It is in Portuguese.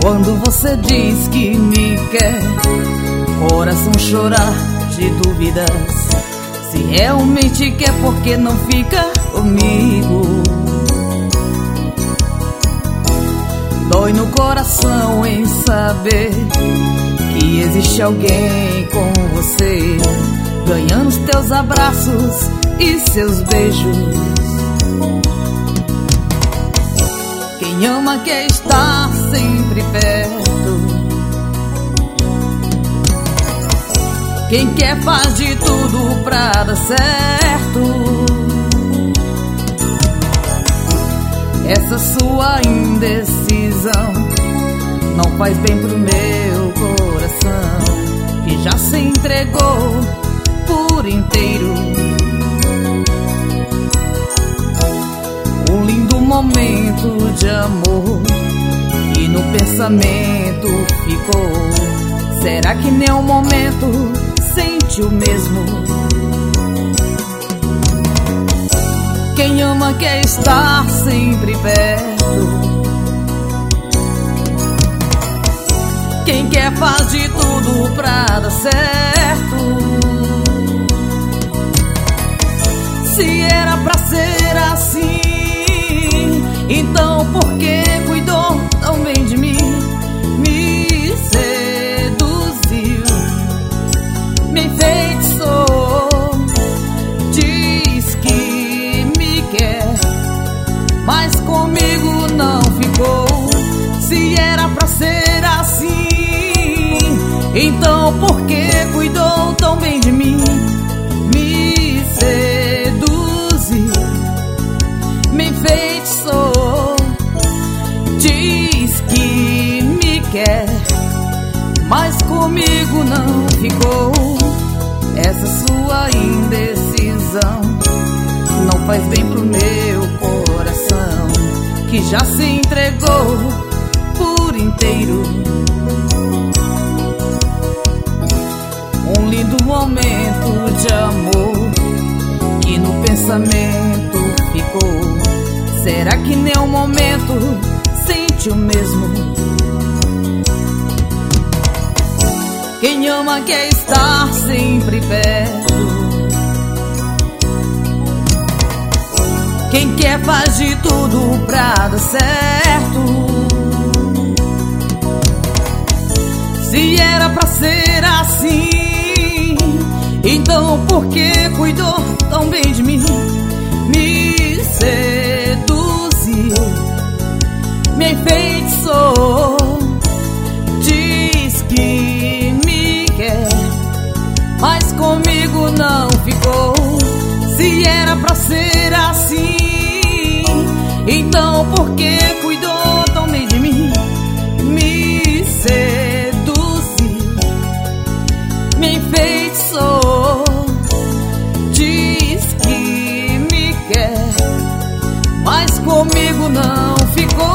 Quando você diz que me quer, coração chorar de dúvidas. Se realmente quer, por que não fica comigo? Dói no coração em saber que existe alguém com você, ganhando os teus abraços e seus beijos. Quem ama quer estar sempre perto. Quem quer faz de tudo pra dar certo. Essa sua indecisão não faz bem pro meu coração, que já se entregou por inteiro. Um lindo momento de amor e no pensamento ficou. Será que nem um momento sente o mesmo? Quem ama quer estar sempre perto. Quem quer faz de tudo pra dar certo. Se era pra ser assim, então por que cuidou tão bem de mim? Me seduziu, me enfeitiçou. Diz que me quer, mas comigo não ficou. Se era pra ser assim, então por que cuidou tão bem de mim? Me seduziu, me enfeitiçou. Diz que me quer, mas comigo não ficou. Essa sua indecisão não faz bem pro meu coração, que já se entregou por inteiro. Um lindo momento de amor que no pensamento ficou. Será que nem um momento sente o mesmo? Quem ama quer estar sempre perto. Quem quer faz de tudo pra dar certo. Se era pra ser assim, então por que cuidou tão bem de mim? Me seduziu, me enfeitiçou. Diz que me quer, mas comigo não ficou. Se era pra ser assim, então por que cuidou tão bem de mim? Me seduziu, me enfeitiçou. Diz que me quer, mas comigo não ficou.